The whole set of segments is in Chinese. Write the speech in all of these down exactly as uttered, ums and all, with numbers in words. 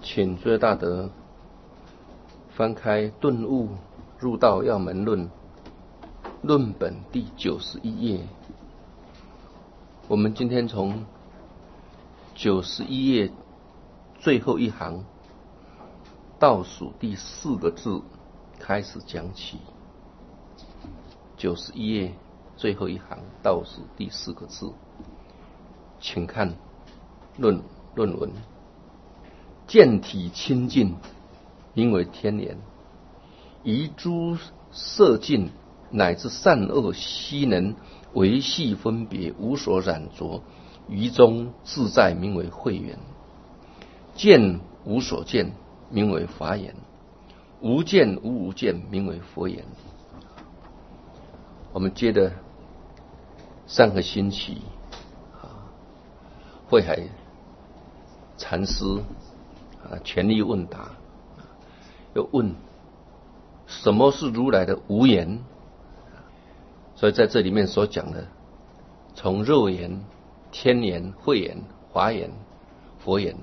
请最大德翻开《顿悟入道要门论》论本第九十一页。我们今天从九十一页最后一行倒数第四个字开始讲起。九十一页最后一行倒数第四个字，请看论论文。见体清净，名为天眼；于诸色境乃至善恶悉能维系分别，无所染着，于中自在，名为慧眼。见无所见，名为法眼；无见无无见，名为佛眼。我们接着上个星期啊，慧海禅师啊，全力问答，又问什么是如来的无眼。所以在这里面所讲的，从肉眼、天眼、慧眼、华眼、佛眼，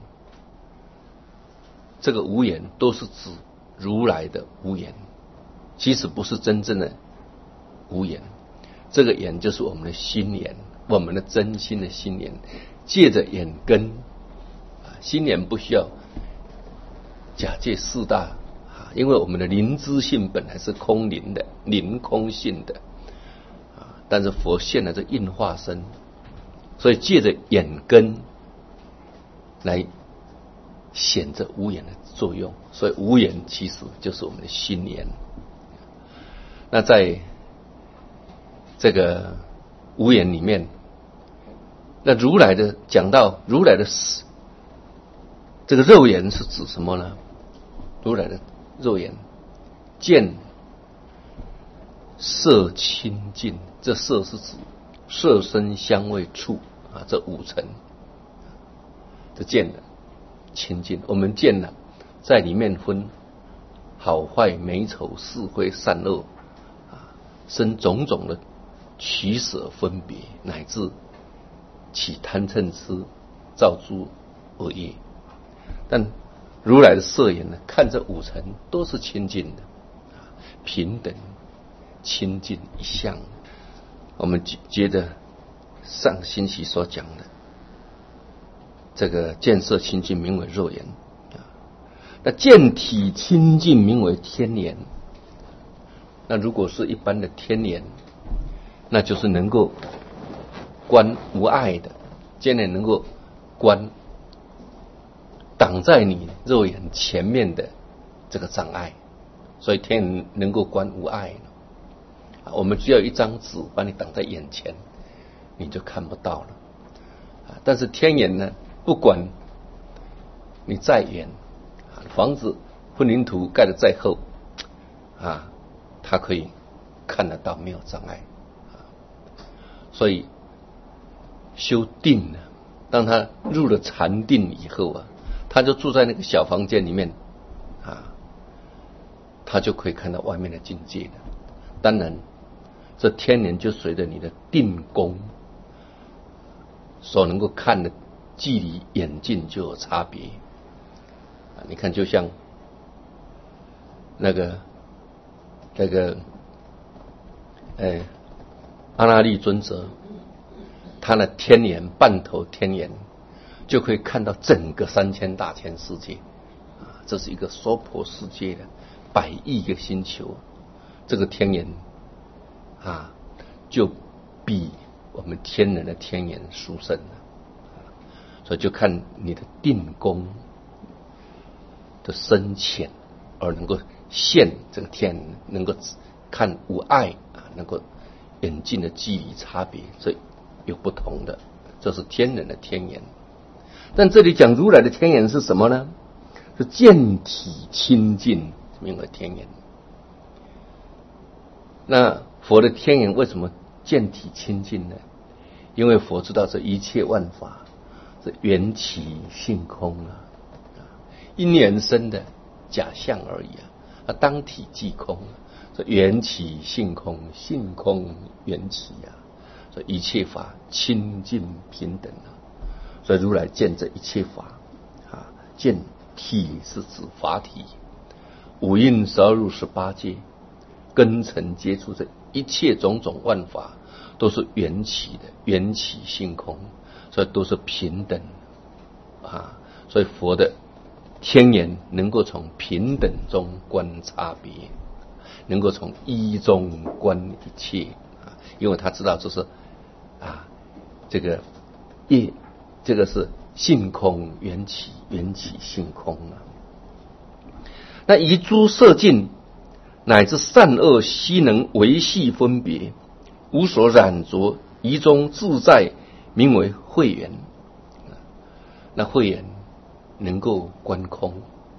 这个无眼都是指如来的无眼，其实不是真正的无眼。这个眼就是我们的心眼，我们的真心的心眼，借着眼根，心眼不需要假借四大，因为我们的灵知性本来是空灵的，灵空性的，但是佛现了这应化身，所以借着眼根来显这无眼的作用，所以无眼其实就是我们的心眼。那在这个无眼里面，那如来的讲到如来的这个肉眼是指什么呢？如来的肉眼见色清净，这色是指色声香味触啊，这五层，这见了清净。我们见了，在里面分好坏美丑是非善恶啊，生种种的取舍分别，乃至起贪嗔痴，造诸恶业。但如来的色眼呢，看这五层都是清净的，平等清净一向。我们接着上星期所讲的这个见色清净名为肉眼，那见体清净名为天眼。那如果是一般的天眼，那就是能够观无碍的，见眼能够观挡在你肉眼前面的这个障碍，所以天眼能够观无碍。我们只要一张纸把你挡在眼前，你就看不到了。但是天眼呢，不管你再远，房子混凝土盖得再厚啊，它可以看得到，没有障碍。所以修定呢，当他入了禅定以后啊，他就住在那个小房间里面啊，他就可以看到外面的境界了。当然这天眼就随着你的定功所能够看的距离远近就有差别啊。你看就像那个那个呃阿那律尊者，他的天眼半头天眼就可以看到整个三千大千世界啊，这是一个娑婆世界的百亿个星球，这个天眼啊，就比我们天人的天眼殊胜了。所以就看你的定功的深浅，而能够现这个天，能够看无碍啊，能够远近的距离差别，这有不同的，这是天人的天眼。但这里讲如来的天眼是什么呢？是见体清净，名为天眼。那佛的天眼为什么见体清净呢？因为佛知道这一切万法是缘起性空啊，因缘生的假象而已啊，啊当体即空，这缘起性空，性空缘起啊，所以一切法清净平等啊。所以如来见这一切法啊，见体是指法体，五蕴十二入十八界，根尘接触这一切种种万法，都是缘起的，缘起性空，所以都是平等啊。所以佛的天眼能够从平等中观差别，能够从一中观一切啊，因为他知道这是啊，这个业，这个是性空缘起，缘起性空啊。那以诸色境乃至善恶悉能维系分别，无所染着，疑中自在，名为慧眼。那慧眼能够观空，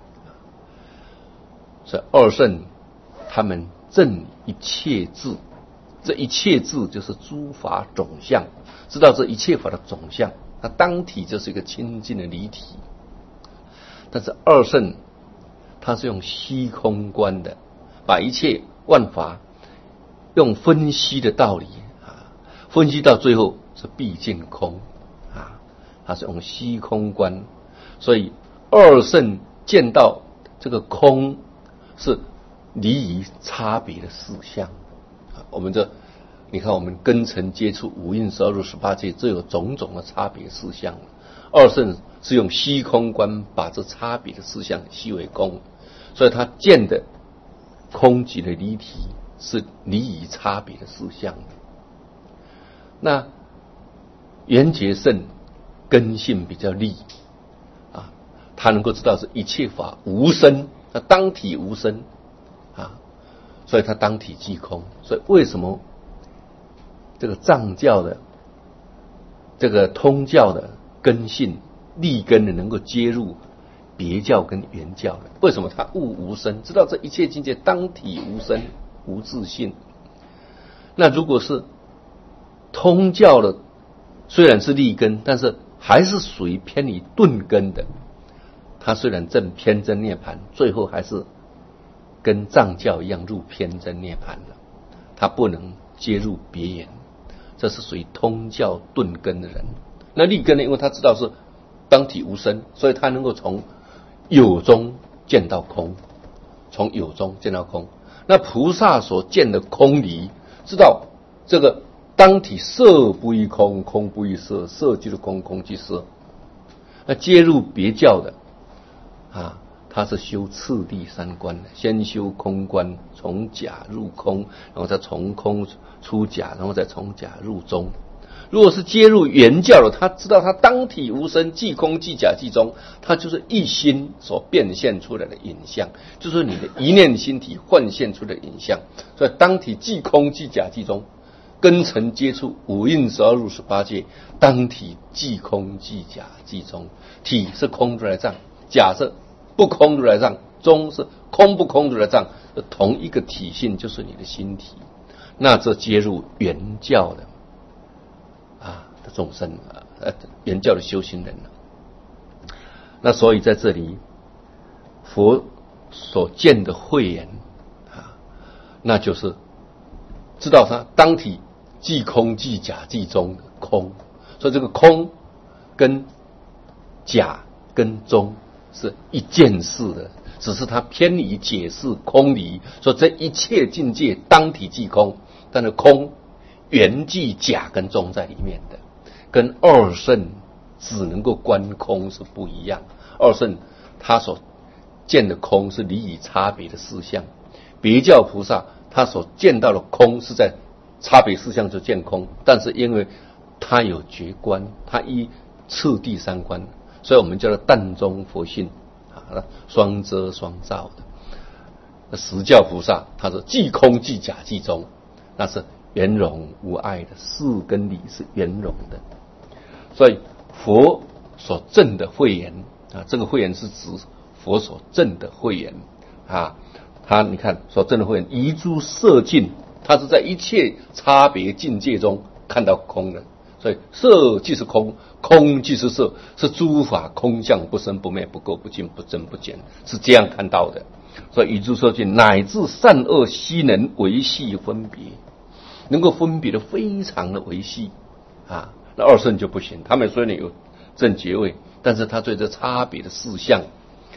所以二圣他们证一切智，这一切智就是诸法总相，知道这一切法的总相，那当体就是一个清净的离体。但是二圣他是用虚空观的，把一切万法用分析的道理啊，分析到最后是毕竟空啊，他是用虚空观。所以二圣见到这个空是离于差别的事项。我们这你看，我们根尘接触五蕴十二入十八界，这有种种的差别事项。二圣是用虚空观把这差别的事项悉为空，所以他见的空即的离体是离于差别的事项。那缘觉圣根性比较利啊，他能够知道是一切法无生，他当体无生啊，所以他当体即空。所以为什么这个藏教的这个通教的根性利根的能够接入别教跟原教的？为什么他悟无生，知道这一切境界当体无生无自性？那如果是通教的，虽然是利根，但是还是属于偏离顿根的。他虽然证偏真涅槃，最后还是跟藏教一样入偏真涅槃了，他不能接入别言，这是属于通教顿根的人。那利根呢，因为他知道是当体无生，所以他能够从有中见到空，从有中见到空。那菩萨所见的空离，知道这个当体色不异空，空不异色，色即空，空即色。那接入别教的啊，他是修次第三观的，先修空观，从假入空，然后再从空出假，然后再从假入中。如果是接入原教的，他知道他当体无生，即空即假即中，他就是一心所变现出来的影像，就是你的一念心体幻现出的影像。所以当体即空即假即中，根尘接触五蕴十二入十八界，当体即空即假即中。体是空如来藏，假是不空如来藏，中是空不空如来藏，同一个体性就是你的心体。那这接入原教的啊的众生啊，原教的修行人啊。那所以在这里，佛所见的慧眼啊，那就是知道他当体即空即假即中的空。所以这个空跟假跟中是一件事的，只是他偏离解释空离，说这一切境界当体即空，但是空原即假跟中在里面的，跟二圣只能够观空是不一样。二圣他所见的空是离于差别的事项，别教菩萨他所见到的空是在差别事项就见空，但是因为他有觉观，他依次第三观，所以我们叫做淡中佛性啊，双遮双照的。那实教菩萨他是即空即假即中，那是圆融无碍的，事跟理是圆融的。所以佛所证的慧眼啊，这个慧眼是指佛所证的慧眼啊，他你看所证的慧眼，移诸色境，他是在一切差别境界中看到空的。所以色即是空，空即是色，是诸法空相，不生不灭，不垢不净，不增不减，是这样看到的。所以移诸色境乃至善恶悉能维系分别，能够分别的非常的维系啊。那二圣就不行，他们虽然有正觉位，但是他对这差别的事项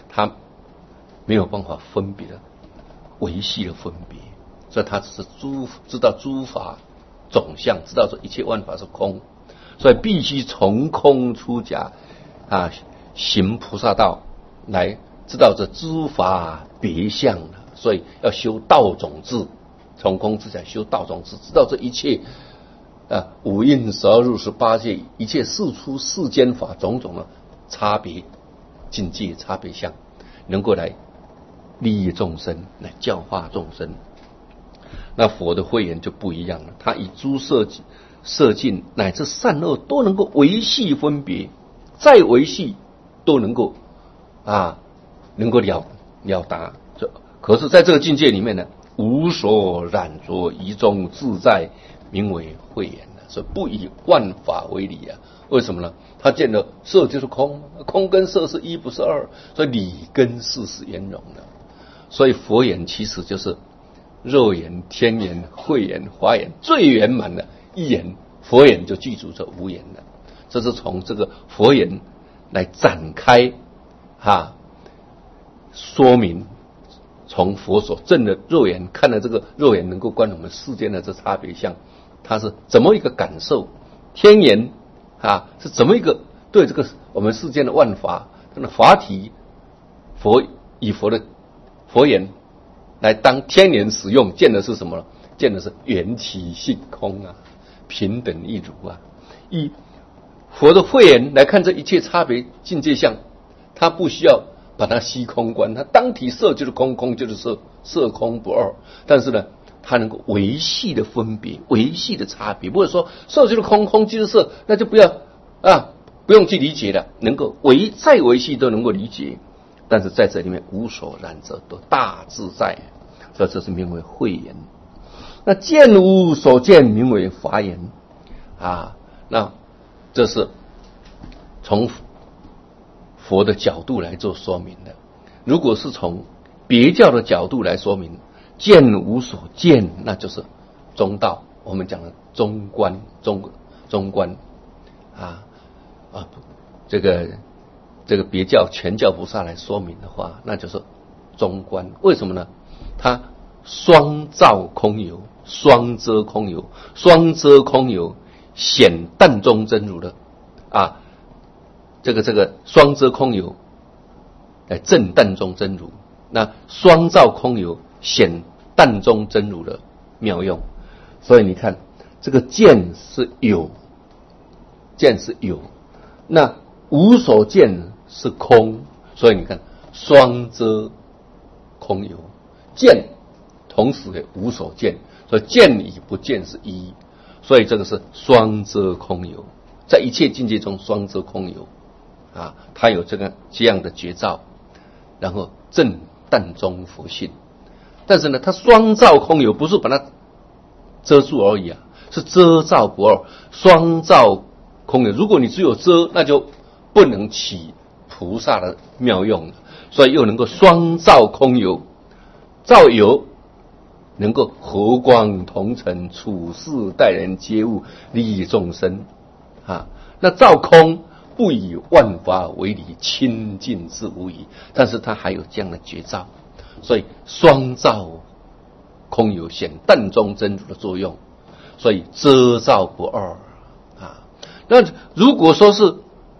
他没有办法分别的维系的分别，所以他只是诸知道诸法总相，知道说一切万法是空，所以必须从空出假啊，行菩萨道来知道这诸法别相了。所以要修道种智，从空之假修道种智，知道这一切啊五蕴十二入十八界，一切世出世间法种种的差别境界、差别相，能够来利益众生，来教化众生。那佛的慧眼就不一样了，他以诸色色境乃至善恶都能够维系分别，再维系都能够啊能够了了达。可是在这个境界里面呢，无所染着，一中自在，名为慧眼了。所以不以万法为理啊。为什么呢？他见了色就是空，空跟色是一不是二，所以理跟事是圆融的。所以佛眼其实就是肉眼、天眼、慧眼、华眼最圆满的一眼，佛眼就具足这无眼了。这是从这个佛眼来展开哈、啊、说明。从佛所证的肉眼看的这个肉眼能够观我们世间的这差别相，它是怎么一个感受？天眼啊是怎么一个对这个我们世间的万法，它的法体，佛以佛的佛眼来当天眼使用，见的是什么？见的是缘起性空啊，平等一如啊。以佛的慧眼来看这一切差别境界相，它不需要把它虚空观，它当体色就是空，空就是色，色空不二。但是呢，它能够维系的分别，维系的差别，不会说色就是空，空就是色，那就不要啊，不用去理解了，能够维再维系都能够理解。但是在这里面无所染者，都大自在，所以这是名为慧眼。那见无所见，名为法眼啊。那这是从佛的角度来做说明的。如果是从别教的角度来说明，见无所见，那就是中道，我们讲的中观，中中观啊啊，这个这个别教全教菩萨来说明的话，那就是中观。为什么呢？它双照空有，双遮空有，双遮空有，显淡中真如的啊。这个这个双遮空有，来证淡中真如。那双照空有，显淡中真如的妙用。所以你看，这个见是有，见是有，那无所见是空。所以你看，双遮空有，见同时也无所见，所以见与不见是一。所以这个是双遮空有，在一切境界中双遮空有。啊，他有这个这样的绝招，然后证淡中佛性。但是呢，他双照空有，不是把它遮住而已啊，是遮照不二，双照空有。如果你只有遮，那就不能起菩萨的妙用了。所以又能够双照空有，照有能够和光同尘，处事待人接物，利益众生啊。那照空不以万法为理，清净之无疑。但是它还有这样的绝招，所以双照空有，显淡中真如的作用，所以遮照不二啊。那如果说是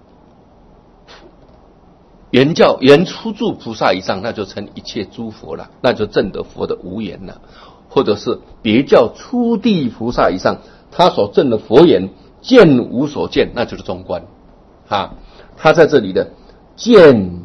原教原初住菩萨以上，那就成一切诸佛了，那就证得佛的无言了。或者是别教初地菩萨以上，他所证的佛言见无所见，那就是中观啊。他在这里的见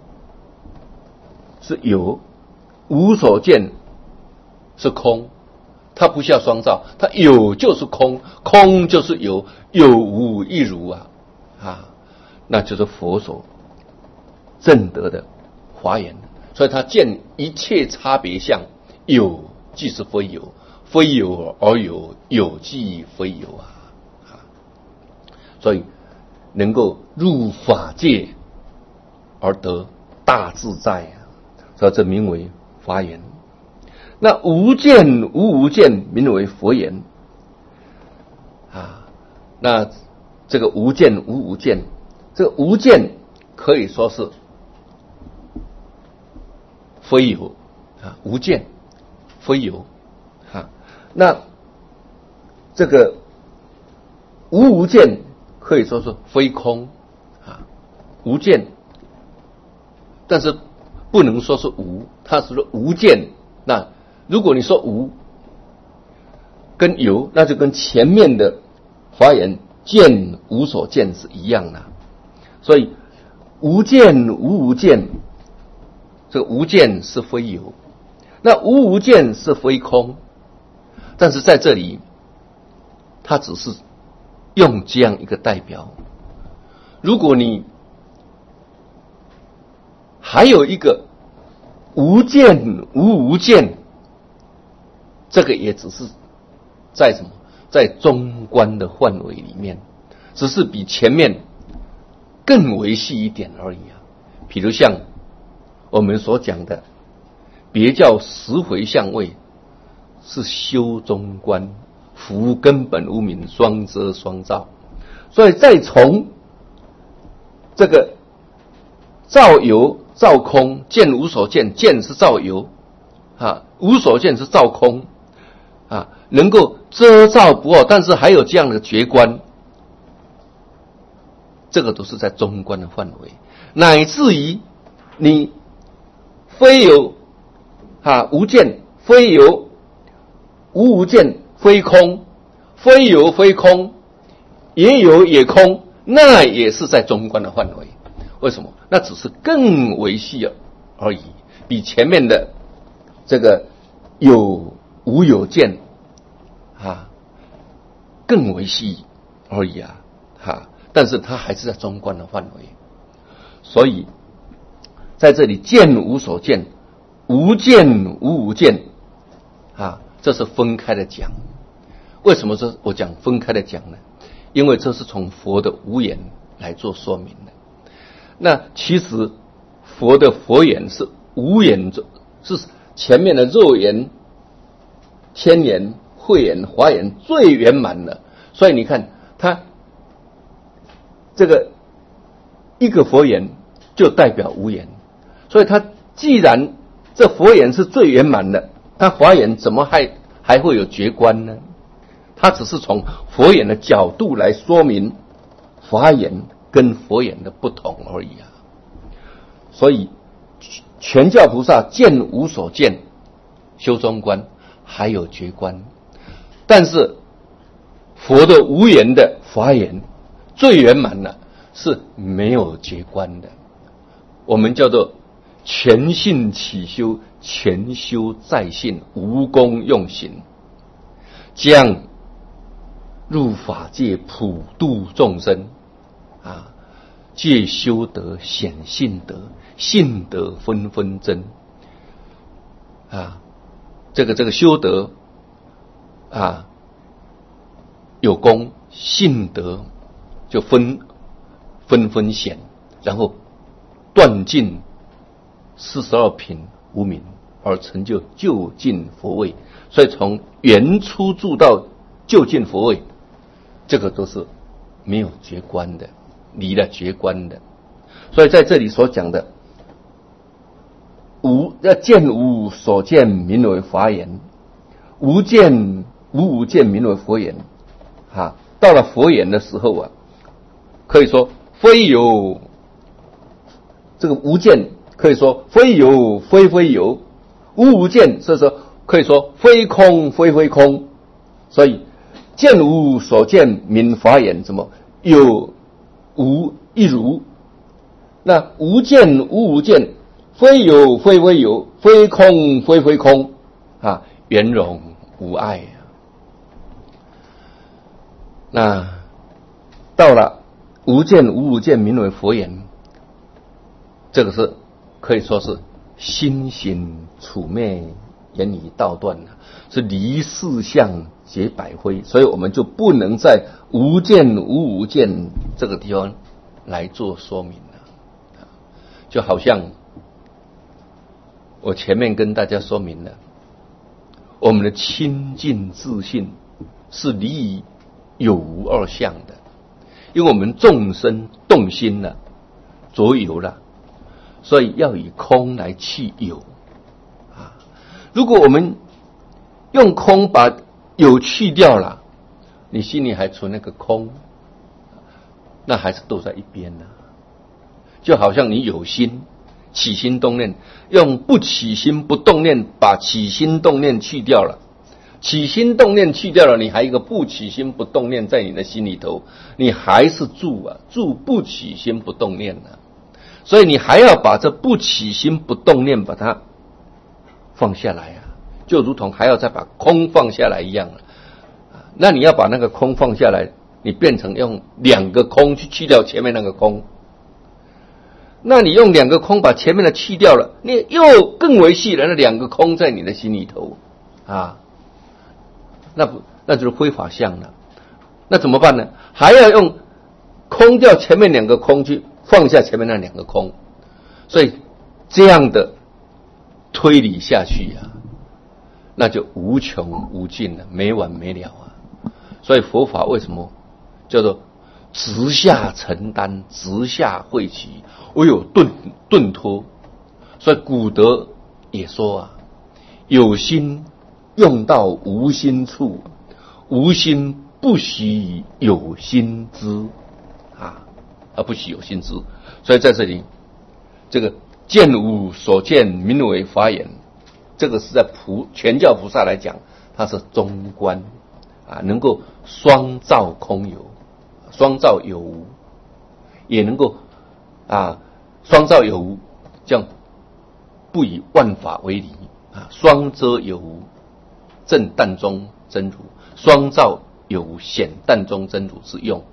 是有，无所见是空，他不需要双照，他有就是空，空就是有，有无一如啊啊，那就是佛所证得的华严。所以他见一切差别相，有即是非有，非有而有，有即非有啊啊！所以能够入法界而得大自在啊，所以这名为华严。那无见无无见，名为佛言啊。那这个无见无无见，这个无见可以说是非有啊，无见非有啊。那这个无无见可以说是非空啊，无见，但是不能说是无，它是说无见。那如果你说无跟有，那就跟前面的华严见无所见是一样的。所以无见无无见，这个无见是非有，那无无见是非空。但是在这里它只是用这样一个代表。如果你还有一个无见无无见，这个也只是在什么，在中观的范围里面，只是比前面更维系一点而已啊。比如像我们所讲的别教十回向位，是修中观，福根本无明，双遮双照。所以再从这个照有照空，见无所见，见是照有啊，无所见是照空啊，能够遮照不二，但是还有这样的觉观，这个都是在中观的范围。乃至于你非有啊无见，非有无无见，非空，非有非空，也有也空，那也是在中观的范围。为什么？那只是更维系而已，比前面的这个有无有见啊更维系而已啊哈，但是它还是在中观的范围。所以在这里见无所见，无见无无见啊，这是分开的讲。为什么这我讲分开的讲呢？因为这是从佛的无言来做说明的。那其实佛的佛言是无言，是前面的肉言、天言、慧言、华言最圆满的。所以你看它这个一个佛言就代表无言，所以它既然这佛言是最圆满的，它华言怎么还还会有觉观呢？它只是从佛言的角度来说明华言跟佛言的不同而已啊。所以全教菩萨见无所见，修中观，还有觉观。但是佛的无言的华言最圆满的是没有觉观的，我们叫做全信起修，全修在信，无功用行，将入法界普度众生啊，借修德显信德，信德纷纷增啊，这个这个修德啊有功，信德就分纷纷显，然后断尽四十二品无明，而成就究竟佛位。所以从原初住到究竟佛位，这个都是没有觉观的，离了觉观的。所以在这里所讲的无要见无所见，名为华言；无见无无见，名为佛言。啊，到了佛言的时候啊，可以说非有这个无见，可以说非有非非有；无无见，所以说可以说非空非非空。所以见无所见，名华言，什么有无一如。那无见无无见，非有非非有，非空非非空啊，圆融无碍。那到了无见无无见，名为佛言，这个是可以说是心行处灭，言语道断，是离事相结百灰。所以我们就不能在无见无无见这个地方来做说明了。就好像我前面跟大家说明了，我们的清净自信是离于有无二相的，因为我们众生动心了，着有了，所以要以空来去有， 如果我们用空把有去掉了，你心里还存那个空，那还是都在一边呢、啊。就好像你有心起心动念，用不起心不动念把起心动念去掉了，起心动念去掉了，你还有一个不起心不动念在你的心里头，你还是住啊，住不起心不动念啊。所以你还要把这不起心不动念把它放下来啊，就如同还要再把空放下来一样了。那你要把那个空放下来，你变成用两个空去去掉前面那个空。那你用两个空把前面的去掉了，你又更维系了那两个空在你的心里头啊，那不那就是非法相了。那怎么办呢？还要用空掉前面两个空去放下前面那两个空，所以这样的推理下去啊，那就无穷无尽了，没完没了啊。所以佛法为什么叫做直下承担，直下汇集，唯有顿顿脱。所以古德也说啊，有心用到无心处，无心不许有心知啊，而不许有心知。所以在这里，这个见无所见，名为法眼。这个是在菩全教菩萨来讲，它是中观啊，能够双照空有。双照有无，也能够啊，双照有无，这样不以万法为离啊，双遮有无，正淡中真如；双照有无，显淡中真如之用。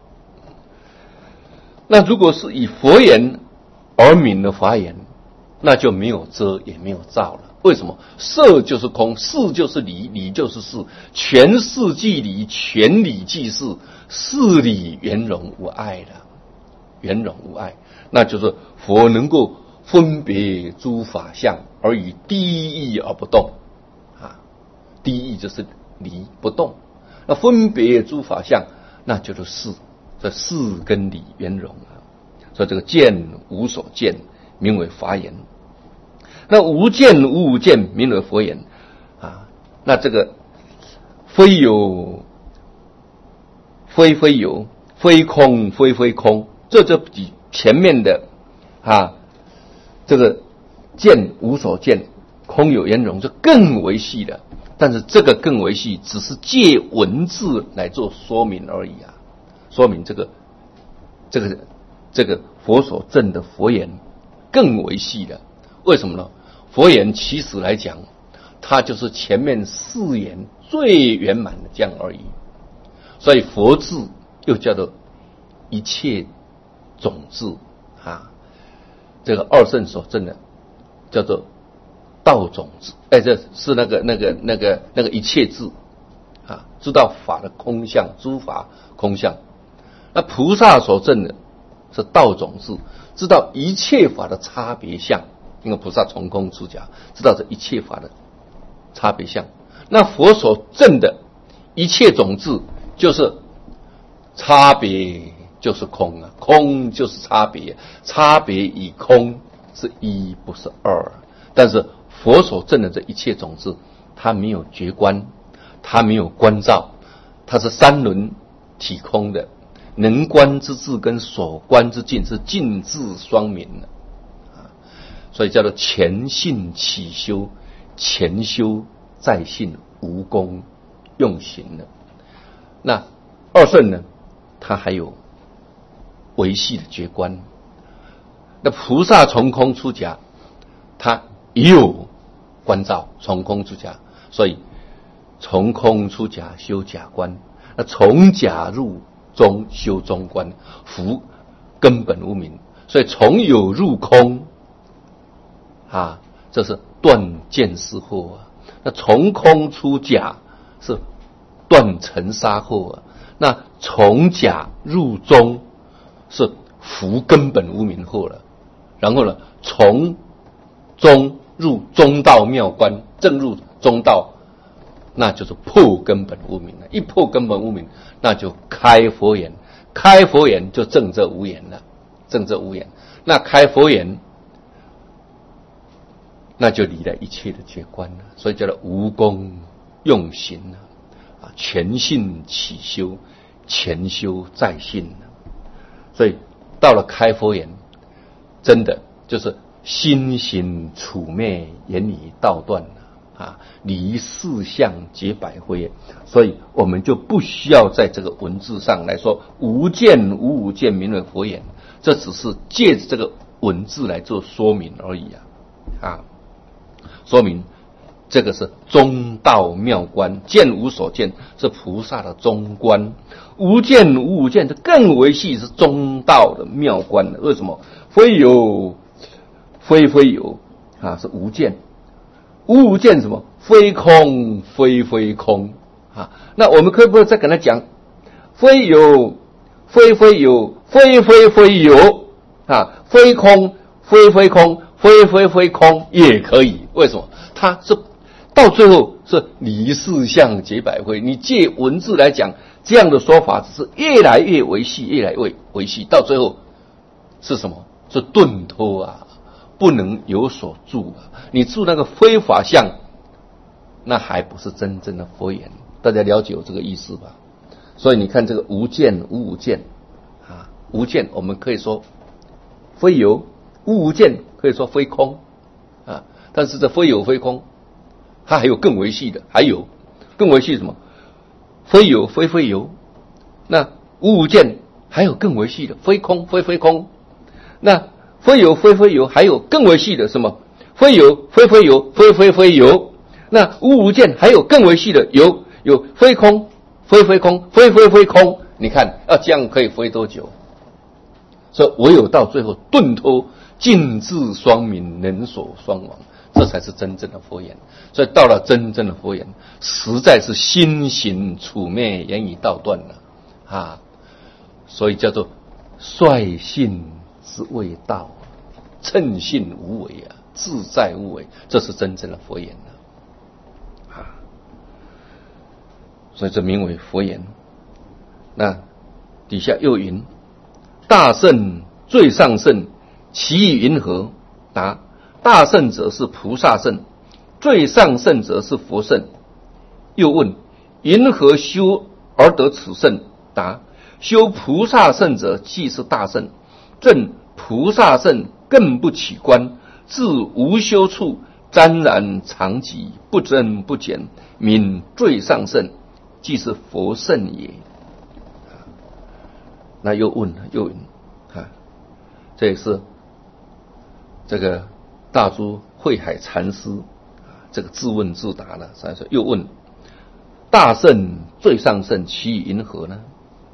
那如果是以佛言而明的法眼，那就没有遮也没有照了。为什么？色就是空，事就是理，理就是事，全事即理，全理即事，事理圆融无碍的，圆融无碍，那就是佛能够分别诸法相，而以第一义而不动啊。第一义就是理不动，那分别诸法相，那就是事，这事跟理圆融啊。所以这个见无所见，名为法眼。那无见无无见，名为佛眼啊。那这个非有非非有，非空非非空，这就比前面的啊这个见无所见，空有圆融，就更为细了。但是这个更为细，只是借文字来做说明而已啊，说明这个这个这个佛所证的佛眼更为细了。为什么呢？佛眼其实来讲，它就是前面四言最圆满的这样而已。所以佛字又叫做一切种子啊，这个二圣所证的叫做道种子，哎，这是那个那个那个那个一切字啊，知道法的空相，诸法空相。那菩萨所证的是道种子，知道一切法的差别相。因为菩萨从空出家，知道这一切法的差别相。那佛所证的一切种子，就是差别就是空啊，空就是差别，差别与空是一不是二。但是佛所证的这一切种子，它没有觉观，它没有观照，它是三轮体空的，能观之智跟所观之境是境智双明的。所以叫做前信起修，前修再信无功用行的。那二圣呢，他还有维系的觉观。那菩萨从空出家，他也有观照，从空出家，所以从空出家修假观，那从假入中修中观，福根本无明。所以从有入空啊，这是断见思惑啊。那从空出假是断尘沙惑啊。那从假入中是伏根本无明惑了。然后呢，从中入中道妙观，正入中道，那就是破根本无明了。一破根本无明，那就开佛眼，开佛眼就证这无眼了，证这无眼。那开佛眼那就离了一切的觉观了。所以叫做无功用行啊，全信起修，全修在信。所以到了开佛眼，真的就是心行处灭，言语道断啊，离四相结百灰。所以我们就不需要在这个文字上来说无见无无见名为佛眼，这只是借着这个文字来做说明而已啊啊，说明这个是中道妙观，见无所见是菩萨的中观，无见无无见这更为细，是中道的妙观。为什么？非有非非有啊，是无见，无无见什么？非空非非空啊。那我们可不可以再跟他讲，非有非非有，非非非有啊，非空非非空，非非非空也可以。为什么？它是到最后是离四相结百灰。你借文字来讲，这样的说法只是越来越维系，越来越维系，到最后是什么？是顿脱啊，不能有所住啊。你住那个非法相，那还不是真正的佛言。大家了解有这个意思吧？所以你看这个无见无无见啊，无见我们可以说非有，无无见可以说非空啊。但是这非有非空，它还有更维系的，还有更维系什么？非有非非有，那无无见还有更维系的，非空非非空。那非有非非有还有更维系的什么？非有非非有，非非非有。那无无见还有更维系的，有有非空非非空，非非非空。你看要这样可以非多久？所以唯有到最后顿脱尽智双明，人所双亡，这才是真正的佛言。所以到了真正的佛言，实在是心行处灭，言语道断了啊。所以叫做率性之谓道，称性无为啊，自在无为，这是真正的佛言啊。所以这名为佛言。那底下又云：大圣最上圣，其意云何？答：大圣者是菩萨圣，最上圣者是佛圣。又问：云何修而得此圣？答：修菩萨圣者即是大圣，证菩萨圣更不起观，自无修处，沾然常寂，不增不减，名最上圣，即是佛圣也。那又问又问啊，这也是这个大珠慧海禅师啊，这个自问自答了。所以说又问：大圣最上圣，其意云何呢？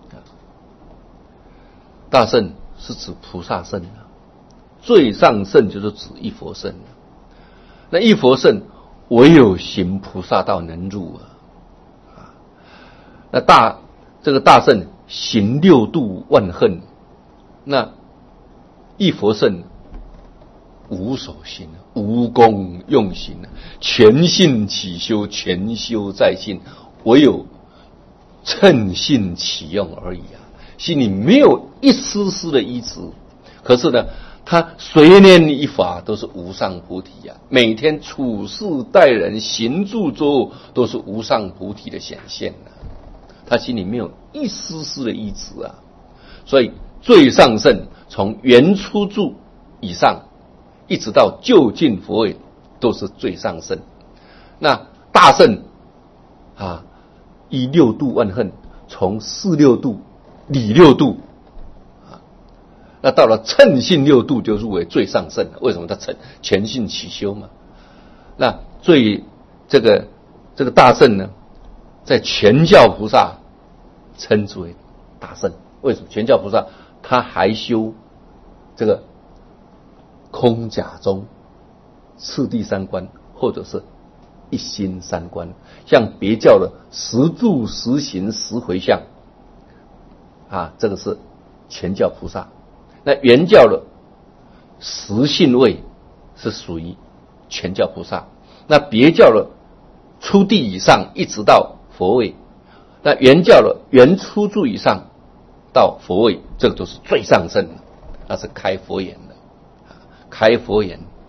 大圣是指菩萨圣，最上圣就是指一佛圣。那一佛圣唯有行菩萨道能入啊。那大这个大圣行六度万恨，那一佛圣无所行，无功用行，全信起修，全修在信，唯有趁信起用而已啊。心里没有一丝丝的依执，可是呢，他随念一法都是无上菩提啊。每天处事待人、行住坐卧都是无上菩提的显现啊。他心里没有一丝丝的依执啊。所以最上圣从原初住以上，一直到究竟佛位，都是最上圣。那大圣啊，以六度万恨，从四六度理六度啊，那到了称性六度就入为最上圣了。为什么？他称全性起修嘛。那最这个这个大圣呢，在全教菩萨称之为大圣。为什么？全教菩萨他还修这个空假中次第三观，或者是一心三观。像别教的十住十行十回向啊，这个是全教菩萨。那原教的十信位是属于全教菩萨。那别教的初地以上一直到佛位，那原教的原初住以上到佛位，这个都是最上圣的，那是开佛眼的。开佛眼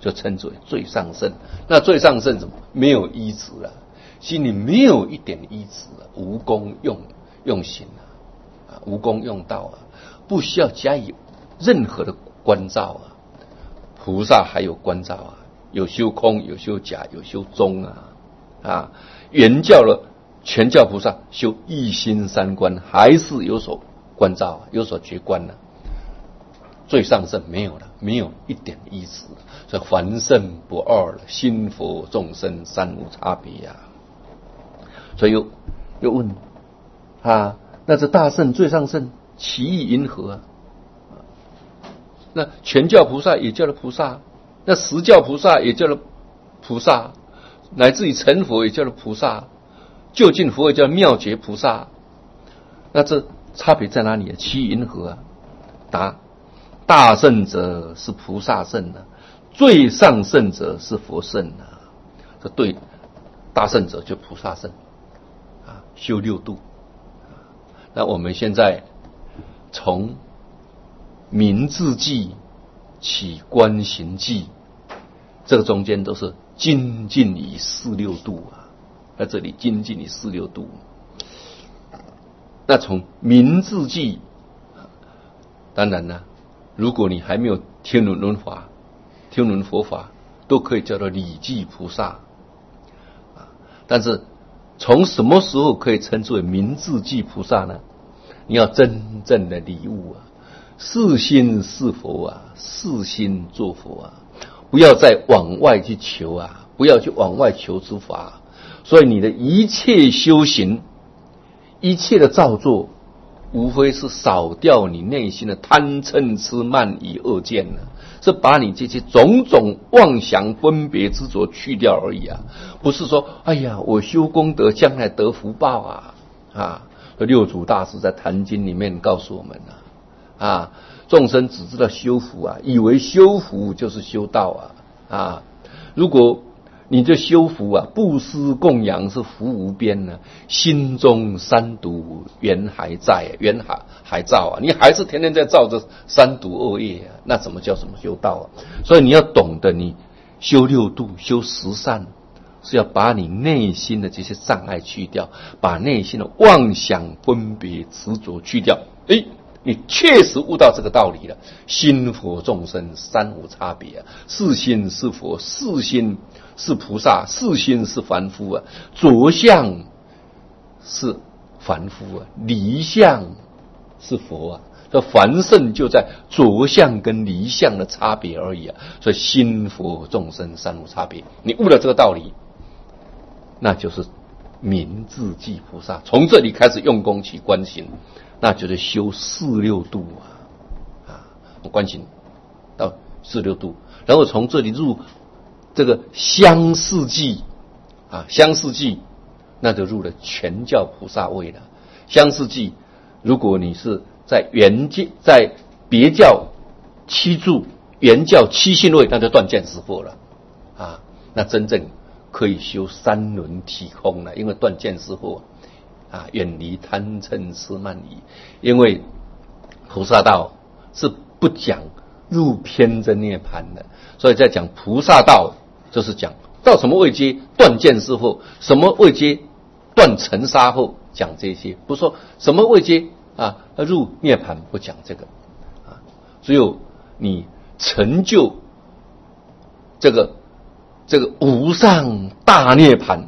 就称之为最上圣。那最上圣什么？没有依止了，心里没有一点依止了，无功用用行啊，无功用道啊，不需要加以任何的关照啊。菩萨还有关照啊，有修空，有修假，有修中啊啊！原教了全教菩萨修一心三观，还是有所关照，有所觉观呢、啊。最上圣没有了，没有一点依止了，所以凡圣不二了，心佛众生三无差别呀、啊。所以又又问啊，那这大圣最上圣其意因何啊？那全教菩萨也叫了菩萨，那十教菩萨也叫了菩萨，乃至于成佛也叫了菩萨，究竟佛也叫妙觉菩萨。那这差别在哪里啊？其意因何啊？答：大圣者是菩萨圣啊，最上圣者是佛圣啊。这对，大圣者就菩萨圣啊，修六度。那我们现在从明字记起观行记，这个中间都是精进以四六度啊，在这里精进以四六度。那从明字记，当然呢，如果你还没有天伦轮法、天伦佛法，都可以叫做礼记菩萨啊。但是从什么时候可以称之为明字记菩萨呢？你要真正的礼悟啊，是心是佛啊，是心做佛啊，不要再往外去求啊，不要去往外求诸法。所以你的一切修行，一切的造作，无非是扫掉你内心的贪嗔痴慢疑恶见呢、啊，是把你这些种种妄想分别执着去掉而已啊，不是说哎呀我修功德将来得福报啊啊！六祖大师在《坛经》里面告诉我们啊。啊，众生只知道修福啊，以为修福就是修道啊啊！如果你这修福啊，布施供养是福无边呢、啊，心中三毒缘还在，缘还还造啊，你还是天天在造这三毒恶业啊，那怎么叫什么修道啊？所以你要懂得，你修六度、修十善，是要把你内心的这些障碍去掉，把内心的妄想分别执着去掉。诶，你确实悟到这个道理了，心佛众生三无差别啊，是心是佛，是心是菩萨，是心是凡夫啊，着相是凡夫啊，离相是佛啊。这凡圣就在着相跟离相的差别而已啊，所以心佛众生三无差别。你悟了这个道理，那就是明智记菩萨，从这里开始用功起观行，那就是修四六度啊啊，观行到四六度，然后从这里入这个相似记啊，相似记那就入了全教菩萨位了。相似记，如果你是在原教在别教七住原教七信位，那就断见识惑了啊，那真正可以修三轮体空了，因为断见识惑啊，远离贪嗔痴慢疑。因为菩萨道是不讲入偏真涅槃的，所以在讲菩萨道就是讲到什么位阶断见识惑，什么位阶断尘沙后，讲这些，不说什么位阶啊入涅槃，不讲这个啊，只有你成就这个这个无上大涅槃，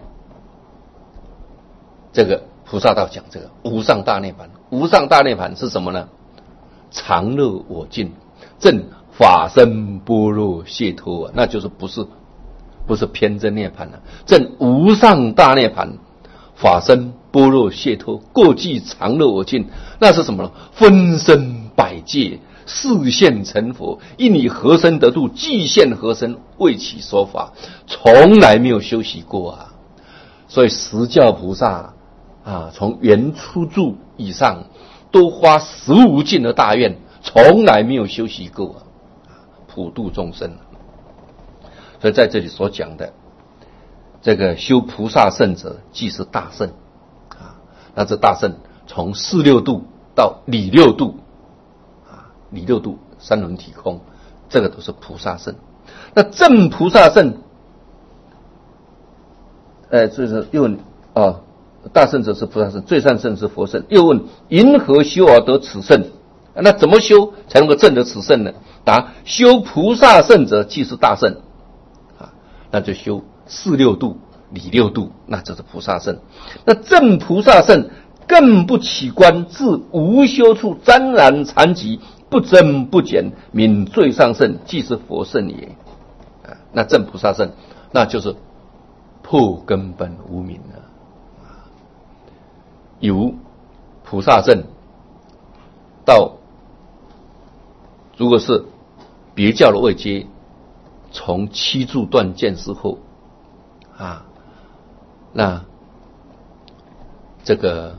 这个菩萨道讲这个无上大涅槃。无上大涅槃是什么呢？常乐我净，正法身般若解脱啊，那就是不是不是偏真涅槃了、啊，正无上大涅槃，法身般若解脱，过际常乐我净，那是什么呢？分身百界，示现成佛，因你何身得度，即现何身，为其说法，从来没有休息过啊。所以十教菩萨啊，从原初住以上，都发十无尽的大愿，从来没有休息过啊，普度众生。所以在这里所讲的这个修菩萨圣者，即是大圣啊。那这大圣从四六度到理六度啊，理六度三轮体空，这个都是菩萨圣。 那正菩萨圣，呃，这是又问啊，大圣者是菩萨圣，最善圣是佛圣。又问因何修而得此圣？那怎么修才能够证得此圣呢？答：修菩萨圣者即是大圣啊，那就修四六度、理六度，那就是菩萨圣。那正菩萨圣更不起观，自无修处沾染残疾，不增不减，泯罪上圣，即是佛圣也。啊，那正菩萨圣，那就是破根本无明了。由菩萨圣到如果是别教的位阶，从七柱断见识后啊，那这个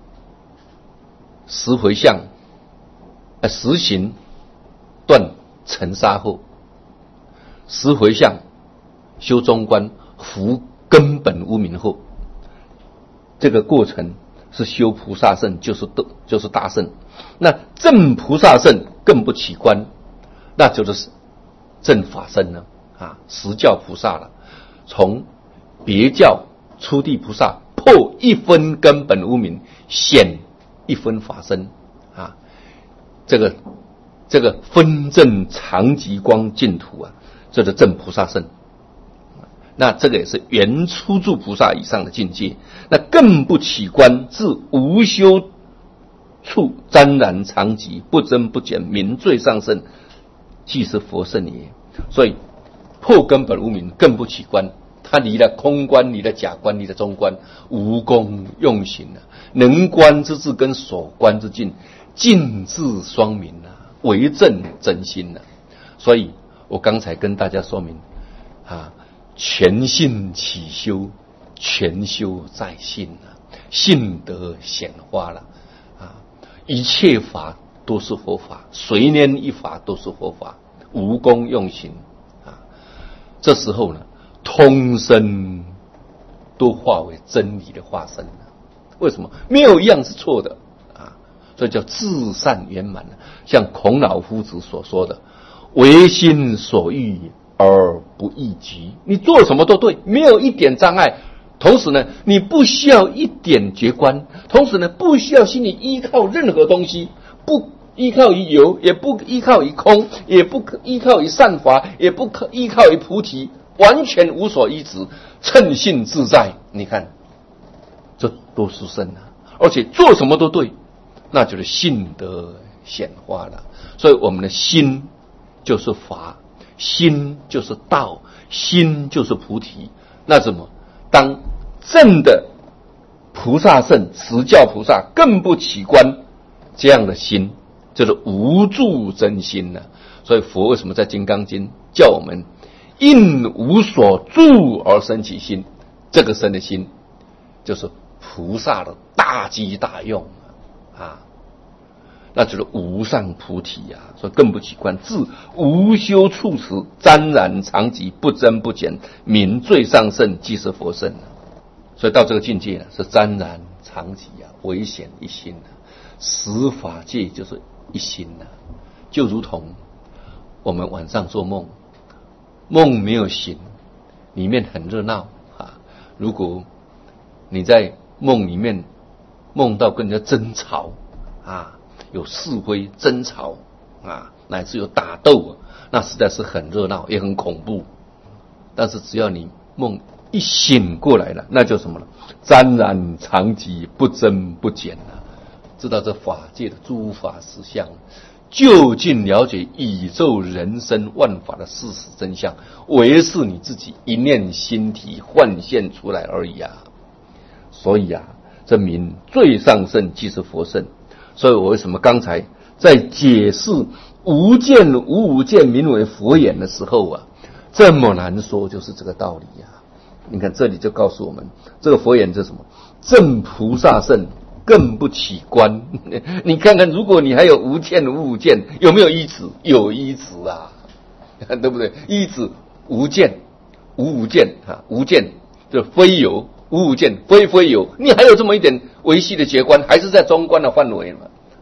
十回向呃十行断尘沙后，十回向修中观伏根本无明后，这个过程是修菩萨圣，就是就是大圣。那正菩萨圣更不起观，那就是正法身了啊，实教菩萨了。从别教初地菩萨破一分根本无明，显一分法身啊，这个这个分正常极光净土啊，这个正菩萨圣。那这个也是原初住菩萨以上的境界，那更不起观，自无修处沾染常极，不增不减，泯罪上圣，即是佛圣也。所以破根本无明，更不起观，他离了空观，离了假观，离了中观，无功用行啊，能观之智跟所观之境，尽智双明啊，为正真心啊。所以我刚才跟大家说明啊，全信起修，全修在信啊，信德显化了啊，一切法都是佛法，随念一法都是佛法，无功用行啊。这时候呢，通身都化为真理的化身了。为什么？没有一样是错的啊，所以叫至善圆满了。像孔老夫子所说的，唯心所欲而不异己，你做什么都对，没有一点障碍。同时呢，你不需要一点觉观，同时呢，不需要心里依靠任何东西，不依靠于有，也不依靠于空，也不依靠于善法，也不依靠于菩提，完全无所依止，称性自在。你看，这都是圣啊，而且做什么都对，那就是性德显化了。所以我们的心就是法，心就是道，心就是菩提。那什么？当正的菩萨圣，实教菩萨更不起观，这样的心就是无住真心了。所以佛为什么在《金刚经》叫我们应无所住而生其心？这个生的心就是菩萨的大机大用啊，那就是无上菩提啊。所以更不起观，自无修处时，沾染常极，不增不减，泯罪上圣，即是佛圣啊。所以到这个境界呢，是沾染常极啊，唯显一心啊。十法界就是一心啊，就如同我们晚上做梦，梦没有醒，里面很热闹啊。如果你在梦里面梦到跟人家争吵啊，有是非争吵啊，乃至有打斗，那实在是很热闹，也很恐怖。但是只要你梦一醒过来了，那就什么了？沾染常极，不增不减了。知道这法界的诸法实相，究竟了解宇宙人生万法的事实真相，唯是你自己一念心体幻现出来而已啊。所以啊，这名最上圣即是佛圣。所以我为什么刚才在解释无见无无见名为佛眼的时候啊，这么难说，就是这个道理啊。你看这里就告诉我们，这个佛眼是什么？正菩萨圣，更不起观。你看看，如果你还有无见无无见，有没有依止？有依止啊，对不对？依止无见无无见啊，无见就非有，无无见非非有，你还有这么一点维系的觉观，还是在中观的范围嘛？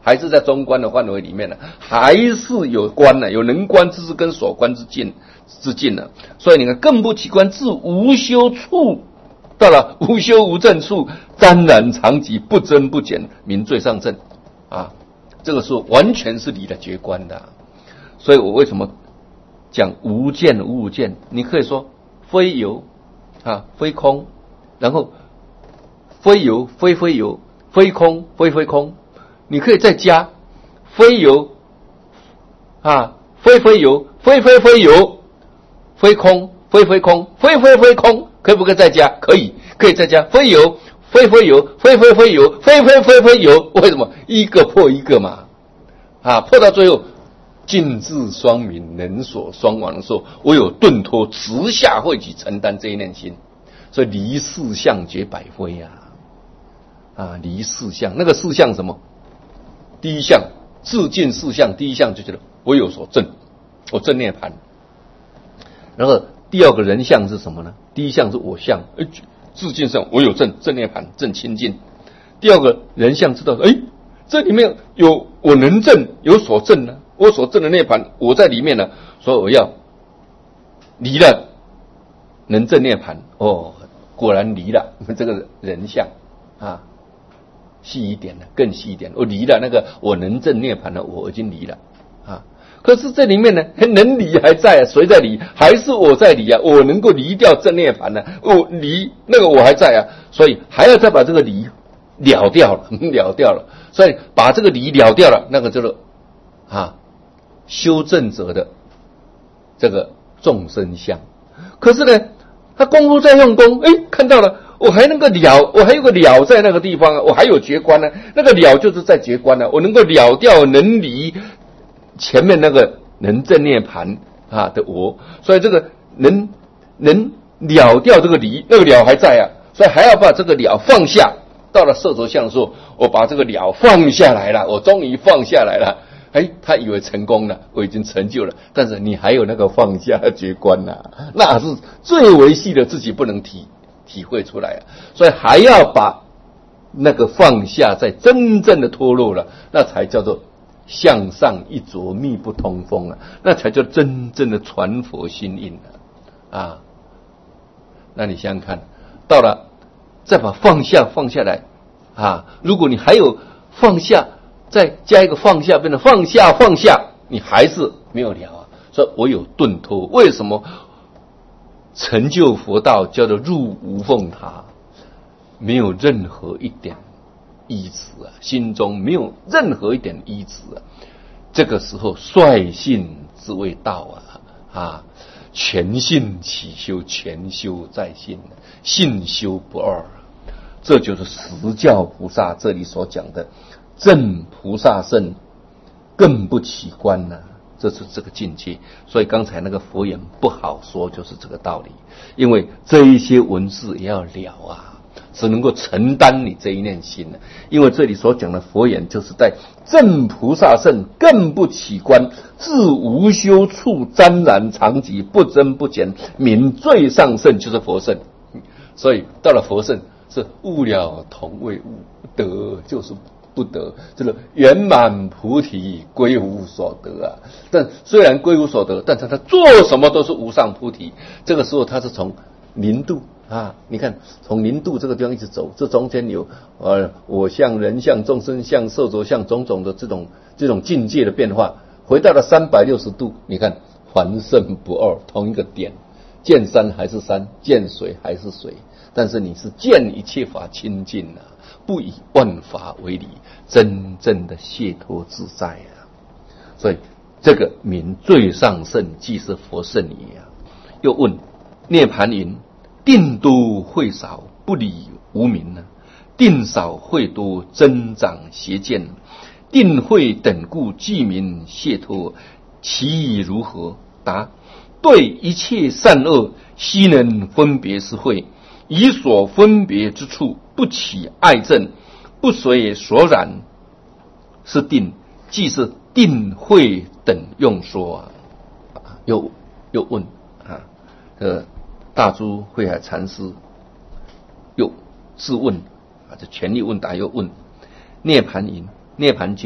还是在中观的范围里面呢，还是有观呢，有能观之事跟所观之境之境呢。所以你看，更不起观，至无修处，到了无修无证处，沾然常寂，不增不减，名最上乘啊。这个是完全是离了绝观的、啊。所以我为什么讲无见无无见？你可以说非有啊，非空，然后非有非非有，非空非非空。你可以再加非有啊，非非有，非非非有，非空非非空，非非非空，可不可以再加？可以，可以再加非有，非非有，非非非有，非非非非有。为什么？一个破一个嘛，啊，破到最后尽至双明，能所双亡的时候，我有顿脱直下慧己承担这一念心，所以离四相绝百非啊，啊，离四相，那个四相什么？第一项自尽四相，第一项就觉得我有所证，我证涅槃。然后第二个人相是什么呢？第一项是我相，哎，自尽相我有证，证涅槃，证清净。第二个人相知道，哎，这里面有我能证，有所证呢，我所证的涅槃，我在里面呢，所以我要离了能证涅槃。哦，果然离了这个人相啊。细一点的，更细一点，我离了那个我能证涅槃的，我已经离了啊。可是这里面呢，能离还在啊，谁在离？还是我在离啊？我能够离掉证涅槃呢？我离那个我还在啊，所以还要再把这个离了掉了，了掉了。所以把这个离了掉了，那个叫做啊修正者的这个众生相。可是呢，他功夫在用功，哎，看到了。我还能够了，我还有个了在那个地方啊，我还有觉观呢、啊，那个了就是在觉观呢、啊，我能够了掉能离前面那个能证涅槃啊的我，所以这个能能了掉这个离，那个了还在啊，所以还要把这个了放下。到了色着相的时候，我把这个了放下来了，我终于放下来了。哎，他以为成功了，我已经成就了，但是你还有那个放下的觉观呐、啊，那是最维系的自己不能提。体会出来啊，所以还要把那个放下，再真正的脱落了，那才叫做向上一着，密不通风啊，那才叫真正的传佛心印啊！啊，那你想想看，到了再把放下放下来啊，如果你还有放下，再加一个放下，变成放下放下，你还是没有了啊。所以我有顿脱，为什么？成就佛道叫做入无缝塔，没有任何一点依止啊，心中没有任何一点依止啊。这个时候率性之谓道啊啊，全信起修，全修在信，信修不二，这就是实教菩萨这里所讲的正菩萨圣，更不起观呢、啊。这是这个境界，所以刚才那个佛言不好说，就是这个道理。因为这一些文字也要了啊，只能够承担你这一念心呢。因为这里所讲的佛言，就是在正菩萨圣更不起观，自无修处，沾然常寂，不增不减，名最上圣，就是佛圣。所以到了佛圣，是悟了同为悟，得就是不得，这个圆满菩提归无所得啊！但虽然归无所得，但是他做什么都是无上菩提。这个时候他是从零度啊，你看从零度这个地方一直走，这中间有呃我相、人相、众生相、色着相种种的这种这种境界的变化，回到了三百六十度，你看凡圣不二，同一个点，见山还是山，见水还是水，但是你是见一切法清净啊。不以万法为理，真正的解脱自在啊！所以这个名最上圣，即是佛圣也啊。又问涅盘云：定多慧少，不理无明呢？定少慧多，增长邪见。定慧等故，即名解脱，其意如何？答：对一切善恶，悉能分别是慧。以所分别之处，不起爱憎，不随所染，是定，即是定慧等用说啊。又又问啊，呃，大珠慧海禅师又自问啊，这全力问答又问：涅盘云，涅盘经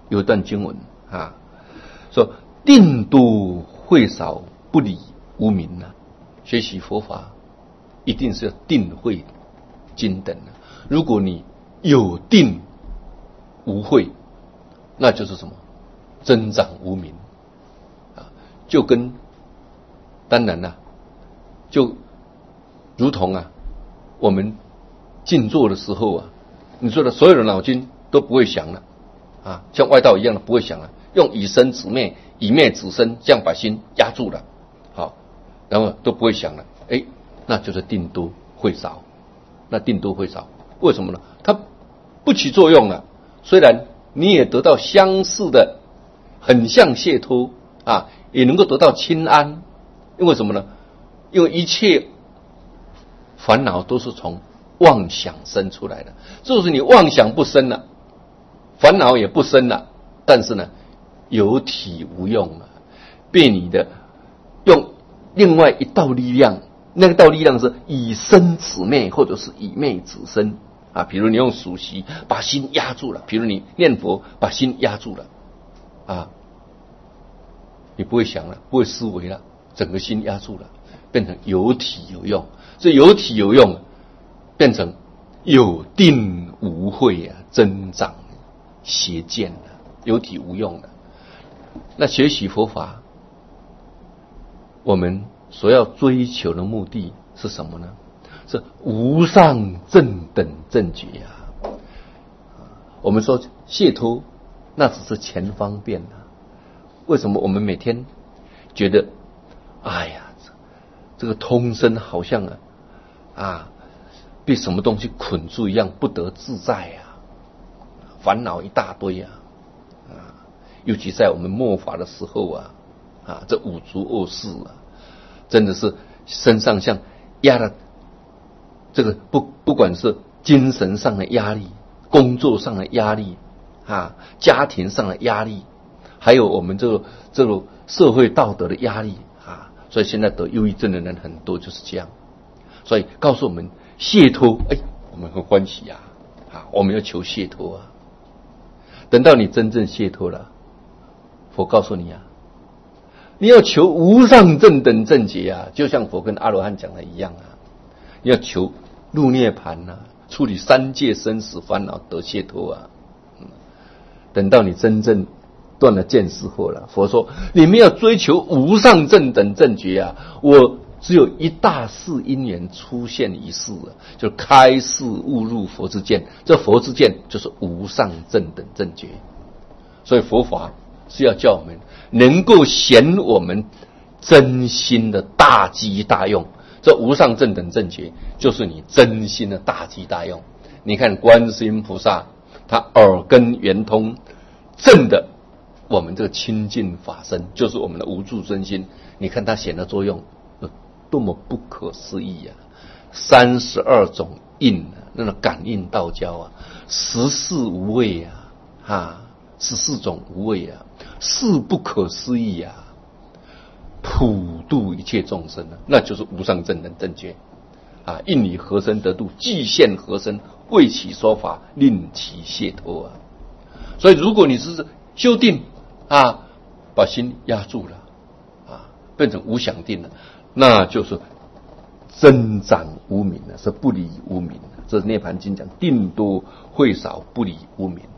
有一段经文啊，说定多会少，不理无明啊。学习佛法一定是要定慧均等的。如果你有定无慧，那就是什么？增长无明啊，就跟当然啦、啊，就如同啊，我们静坐的时候啊，你说的所有的脑筋都不会想了啊，像外道一样的不会想了，用以身止灭，以灭止身，这样把心压住了，好，然后都不会想了，哎，那就是定多慧少，那定多慧少，为什么呢？它不起作用了，虽然你也得到相似的，很像解脱啊，也能够得到清安，因为什么呢？因为一切烦恼都是从妄想生出来的，就是你妄想不生了，烦恼也不生了，但是呢，有体无用了，被你的用另外一道力量，那个道力量是以身止灭，或者是以灭止身啊。比如你用数息把心压住了，比如你念佛把心压住了啊，你不会想了，不会思维了，整个心压住了，变成有体有用。所以有体有用，变成有定无慧啊，增长邪见了，有体无用了。那学习佛法，我们所要追求的目的是什么呢？是无上正等正觉啊。我们说解脱，那只是前方便啊。为什么我们每天觉得，哎呀，这个通身好像啊啊被什么东西捆住一样，不得自在啊，烦恼一大堆啊啊！尤其在我们末法的时候啊啊，这五浊恶世啊，真的是身上像压了这个不不管是精神上的压力、工作上的压力啊、家庭上的压力，还有我们这个这个社会道德的压力啊，所以现在得忧郁症的人很多，就是这样。所以告诉我们解脱，哎，我们很欢喜啊啊，我们要求解脱啊。等到你真正解脱了，佛告诉你啊，你要求无上正等正觉啊，就像佛跟阿罗汉讲的一样啊，你要求入涅盘啊，处理三界生死烦恼得解脱啊。嗯，等到你真正断了见识惑了，佛说你们要追求无上正等正觉啊，我只有一大世因缘出现一世啊，就开示悟入佛之见，这佛之见就是无上正等正觉。所以佛法是要叫我们能够显我们真心的大机大用，这无上正等正觉就是你真心的大机大用。你看观世音菩萨，他耳根圆通，正的我们这个清净法身，就是我们的无住真心。你看他显的作用多么不可思议啊！三十二种应啊，那种感应道交啊，十四无畏啊，哈，十四种无畏啊，是不可思议啊，普度一切众生啊，那就是无上正等正觉啊！应你何身得度，即现何身，为其说法，令其解脱啊！所以，如果你是修定啊，把心压住了啊，变成无想定了。那就是增长无明了，是不离无明了。这是《涅盘经》讲定多慧少，不离无明。